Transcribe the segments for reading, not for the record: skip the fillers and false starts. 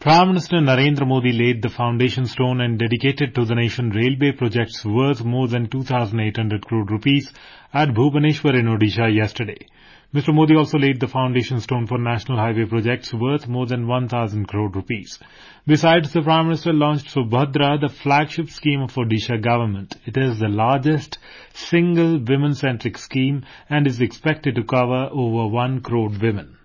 Prime Minister Narendra Modi laid the foundation stone and dedicated to the nation railway projects worth more than 2,800 crore rupees at Bhubaneswar in Odisha yesterday. Mr. Modi also laid the foundation stone for national highway projects worth more than 1,000 crore rupees. Besides, the Prime Minister launched Subhadra, the flagship scheme of Odisha government. It is the largest single women-centric scheme and is expected to cover over 1 crore women.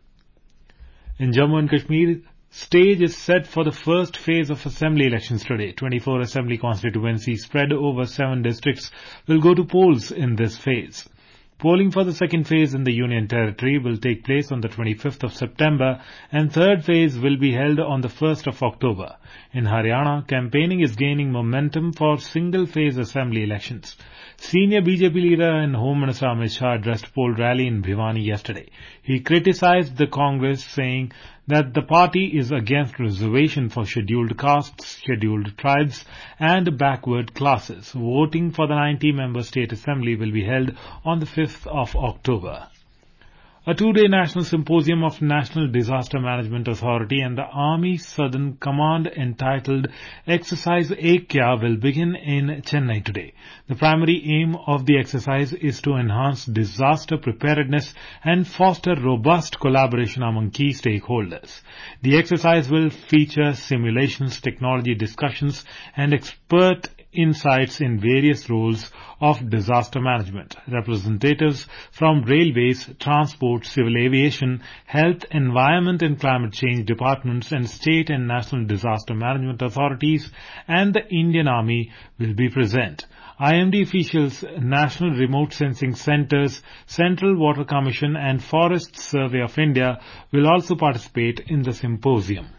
In Jammu and Kashmir, stage is set for the first phase of assembly elections today. 24 assembly constituencies spread over 7 districts will go to polls in this phase. Polling for the second phase in the Union Territory will take place on the 25th of September and third phase will be held on the 1st of October. In Haryana, campaigning is gaining momentum for single-phase assembly elections. Senior BJP leader and Home Minister Amit Shah addressed poll rally in Bhiwani yesterday. He criticized the Congress, saying that the party is against reservation for scheduled castes, scheduled tribes and backward classes. Voting for the 90-member state assembly will be held on the 5th of October. A 2-day national symposium of National Disaster Management Authority and the Army Southern Command entitled Exercise Ek Kya will begin in Chennai today. The primary aim of the exercise is to enhance disaster preparedness and foster robust collaboration among key stakeholders. The exercise will feature simulations, technology discussions and expert insights in various roles of disaster management. Representatives from railways, transport, civil aviation, health, environment and climate change departments and state and national disaster management authorities and the Indian Army will be present. IMD officials, National Remote Sensing Centres, Central Water Commission and Forest Survey of India will also participate in the symposium.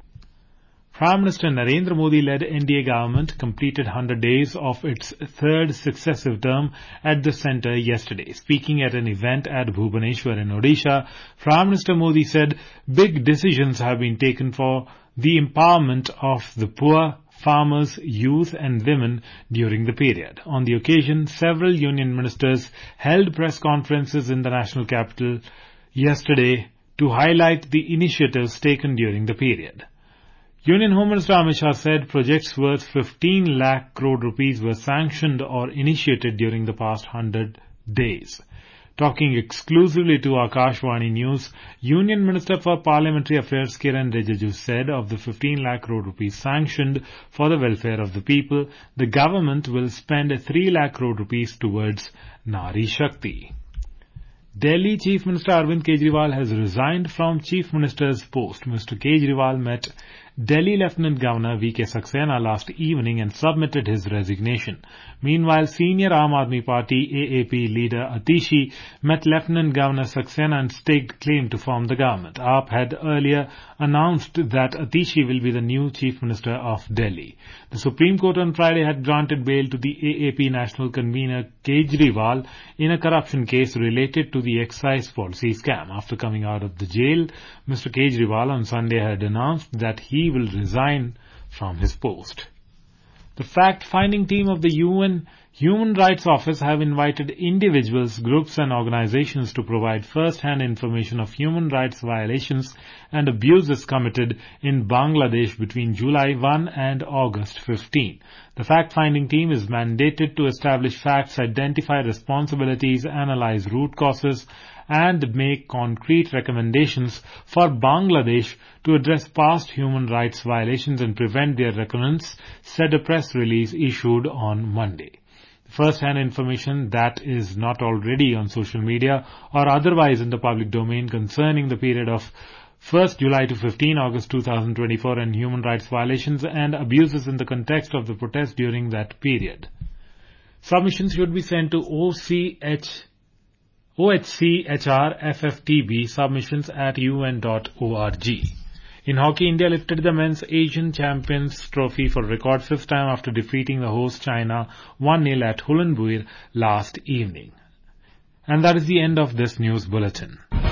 Prime Minister Narendra Modi-led NDA government completed 100 days of its third successive term at the centre yesterday. Speaking at an event at Bhubaneswar in Odisha, Prime Minister Modi said big decisions have been taken for the empowerment of the poor, farmers, youth and women during the period. On the occasion, several union ministers held press conferences in the national capital yesterday to highlight the initiatives taken during the period. Union Home Minister Amit Shah said projects worth 15 lakh crore rupees were sanctioned or initiated during the past 100 days. Talking exclusively to Akashvani News, Union Minister for Parliamentary Affairs Kiran Rijiju said of the 15 lakh crore rupees sanctioned for the welfare of the people, the government will spend 3 lakh crore rupees towards Nari Shakti. Delhi Chief Minister Arvind Kejriwal has resigned from Chief Minister's post. Mr. Kejriwal met Delhi Lieutenant Governor V.K. Saxena last evening and submitted his resignation. Meanwhile, senior Aam Aadmi Party AAP leader Atishi met Lieutenant Governor Saxena and staked claim to form the government. AAP had earlier announced that Atishi will be the new Chief Minister of Delhi. The Supreme Court on Friday had granted bail to the AAP national convener Kejriwal in a corruption case related to the excise policy scam. After coming out of the jail, Mr. Kejriwal on Sunday had announced that he will resign from his post. The fact-finding team of the UN Human Rights Office have invited individuals, groups and organizations to provide first-hand information of human rights violations and abuses committed in Bangladesh between July 1 and August 15. The fact-finding team is mandated to establish facts, identify responsibilities, analyze root causes, and make concrete recommendations for Bangladesh to address past human rights violations and prevent their recurrence, said a press release issued on Monday. First-hand information that is not already on social media or otherwise in the public domain concerning the period of 1st July to 15 August 2024 and human rights violations and abuses in the context of the protest during that period. Submissions should be sent to OHCHR-FFTB submissions@un.org. In hockey, India lifted the men's Asian Champions Trophy for a record 5th time after defeating the host China 1-0 at Hulunbuir last evening. And that is the end of this news bulletin.